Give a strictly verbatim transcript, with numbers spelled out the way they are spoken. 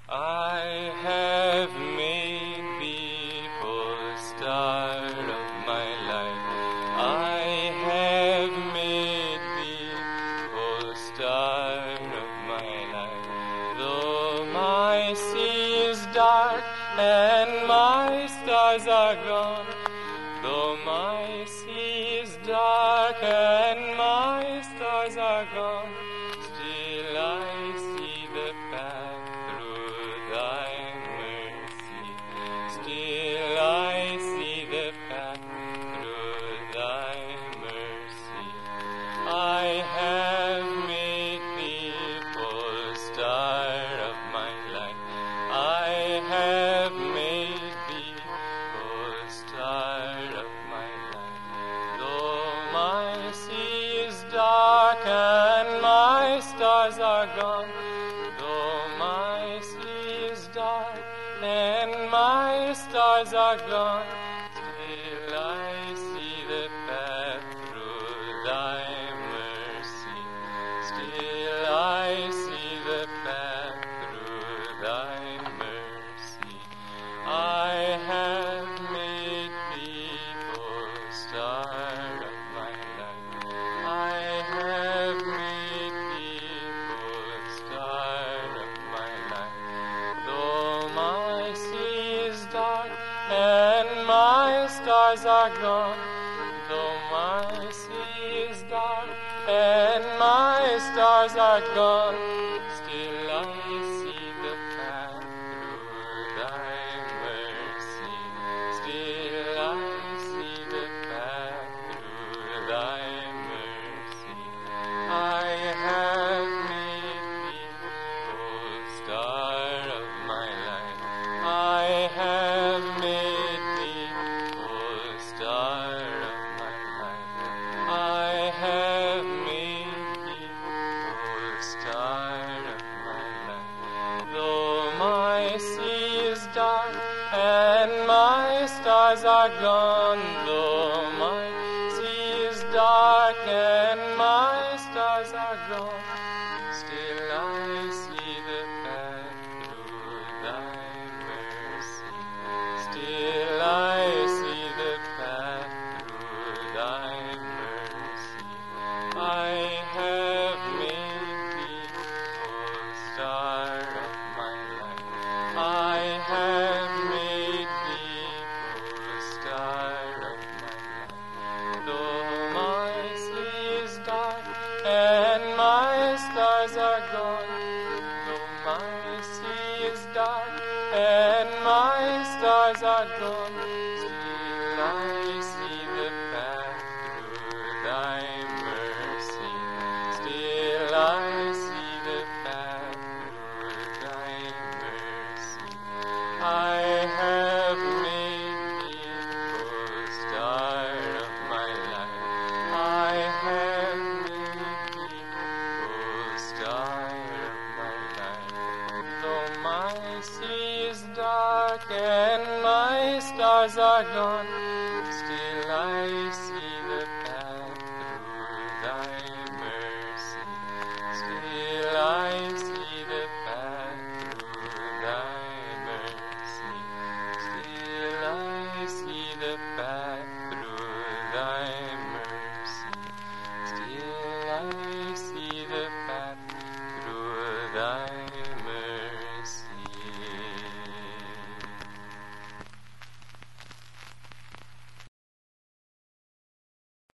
I have made people start of my life. I have made people start of my life. Though my sea is dark and my stars are gone, though my sea is dark and my stars are gone, still I see the path through thy mercy. Still I see the path through thy mercy. I have made people start of my life. I have made people start of my life. Though my sea is dark and my stars are gone, though my sea is dark and my stars are gone, still I see the path through thy mercy. Still I see the path through thy mercy. I have made people start of my life. I have made people start of my life. Though my sea is dark and my stars are gone, though my sea is dark and my stars are gone, still I see the path through thy mercy. Still I see the path through thy mercy. I have made people start of my life. I have made people start of my life. I have made people start of my life. Though my sea is dark and my stars are gone, though my sea is dark and my stars are gone, still I see the path through thy mercy. Still I see the path through thy mercy. I have made people start of my life. I have made people start of my life. Though my sea is dark and my stars are gone, though my sea is dark and my stars are gone, still I see the path through thy mercy. Still I see the path through thy mercy. I have made people start of my life. I have made people start of my life. Though my sea is dark and my stars are gone,